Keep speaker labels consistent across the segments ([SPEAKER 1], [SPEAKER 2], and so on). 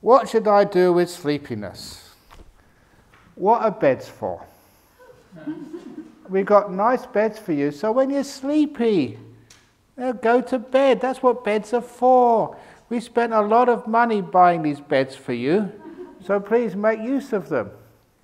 [SPEAKER 1] What should I do with sleepiness? What are beds for? We've got nice beds for you, so when you're sleepy, go to bed. That's what beds are for. We spent a lot of money buying these beds for you, so please make use of them.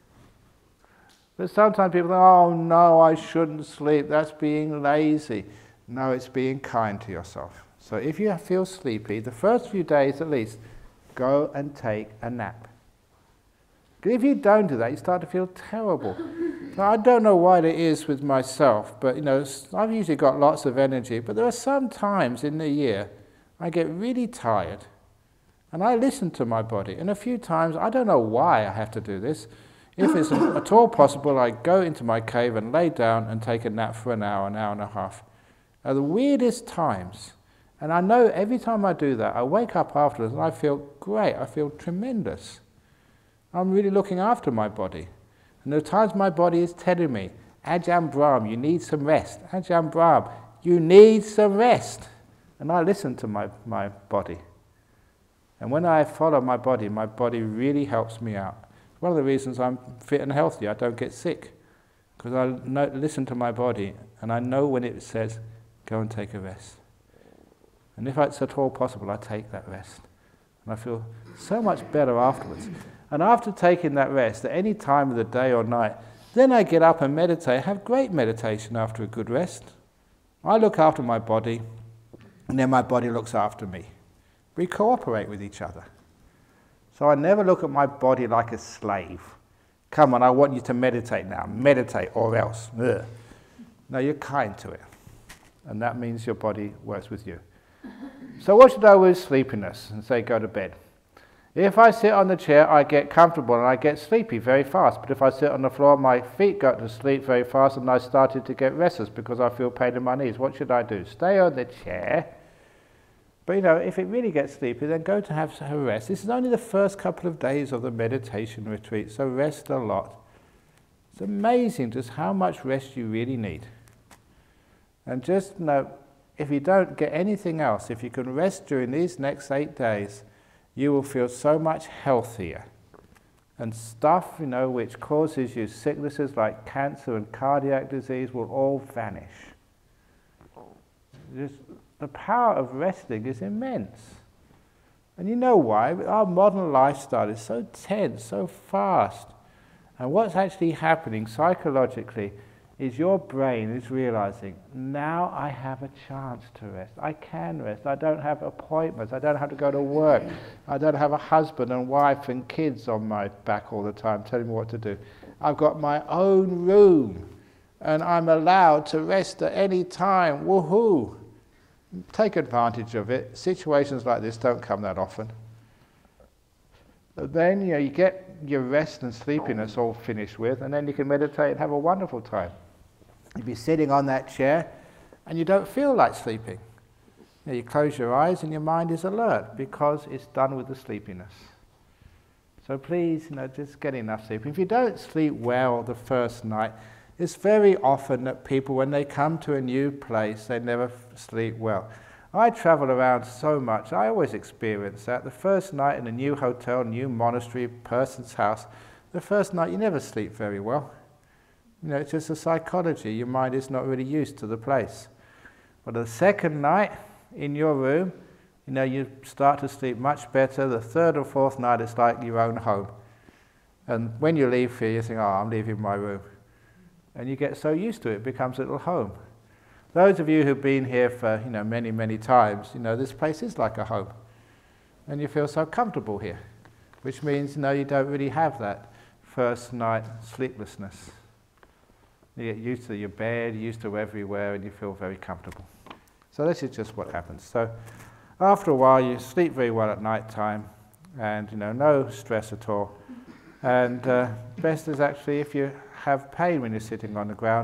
[SPEAKER 1] But sometimes people think, oh no, I shouldn't sleep, that's being lazy. No, it's being kind to yourself. So if you feel sleepy, the first few days at least, go and take a nap. Because if you don't do that, you start to feel terrible. Now, I don't know why it is with myself, but I've usually got lots of energy, but there are some times in the year I get really tired, and I listen to my body. And a few times, I don't know why I have to do this. If it's at all possible, I go into my cave and lay down and take a nap for an hour and a half. At the weirdest times. And I know every time I do that, I wake up afterwards and I feel great, I feel tremendous. I'm really looking after my body. And there are times my body is telling me, Ajahn Brahm, you need some rest. Ajahn Brahm, you need some rest. And I listen to my body. And when I follow my body really helps me out. One of the reasons I'm fit and healthy, I don't get sick. Because I listen to my body and I know when it says, go and take a rest. And if it's at all possible, I take that rest. And I feel so much better afterwards. And after taking that rest, at any time of the day or night, then I get up and meditate, have great meditation after a good rest. I look after my body, and then my body looks after me. We cooperate with each other. So I never look at my body like a slave. Come on, I want you to meditate now. Meditate or else. Ugh. No, you're kind to it. And that means your body works with you. So what should I do with sleepiness? And say, go to bed. If I sit on the chair, I get comfortable and I get sleepy very fast. But if I sit on the floor, my feet go to sleep very fast and I started to get restless because I feel pain in my knees. What should I do? Stay on the chair. But if it really gets sleepy, then go to have a rest. This is only the first couple of days of the meditation retreat, so rest a lot. It's amazing just how much rest you really need. And just know, if you don't get anything else, if you can rest during these next 8 days, you will feel so much healthier. And stuff, which causes you sicknesses like cancer and cardiac disease will all vanish. The power of resting is immense. And you know why? Our modern lifestyle is so tense, so fast. And what's actually happening psychologically is your brain is realizing, now I have a chance to rest. I can rest. I don't have appointments. I don't have to go to work. I don't have a husband and wife and kids on my back all the time telling me what to do. I've got my own room and I'm allowed to rest at any time. Woohoo! Take advantage of it. Situations like this don't come that often. But then you get your rest and sleepiness all finished with, and then you can meditate and have a wonderful time. You'll be sitting on that chair and you don't feel like sleeping. You close your eyes and your mind is alert because it's done with the sleepiness. So please, just get enough sleep. If you don't sleep well the first night, it's very often that people, when they come to a new place, they never sleep well. I travel around so much, I always experience that. The first night in a new hotel, new monastery, person's house, the first night you never sleep very well. It's just a psychology. Your mind is not really used to the place. But the second night in your room, you start to sleep much better. The third or fourth night, it's like your own home. And when you leave here, you think, oh, I'm leaving my room. And you get so used to it, it becomes a little home. Those of you who've been here for many, many times, this place is like a home. And you feel so comfortable here, which means you don't really have that first night sleeplessness. You get used to your bed, used to everywhere, and you feel very comfortable. So this is just what happens. So after a while, you sleep very well at night time, and no stress at all. And best is actually, if you have pain when you're sitting on the ground,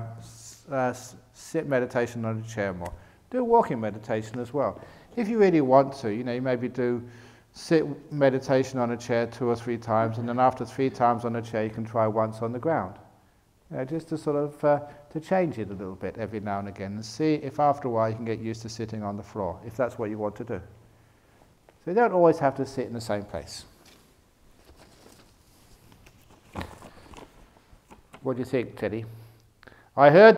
[SPEAKER 1] sit meditation on a chair more. Do walking meditation as well. If you really want to, you maybe do sit meditation on a chair 2 or 3 times, and then after 3 times on a chair, you can try once on the ground. Just to sort of to change it a little bit every now and again, and see if after a while you can get used to sitting on the floor, if that's what you want to do. So you don't always have to sit in the same place. What do you think, Teddy? I heard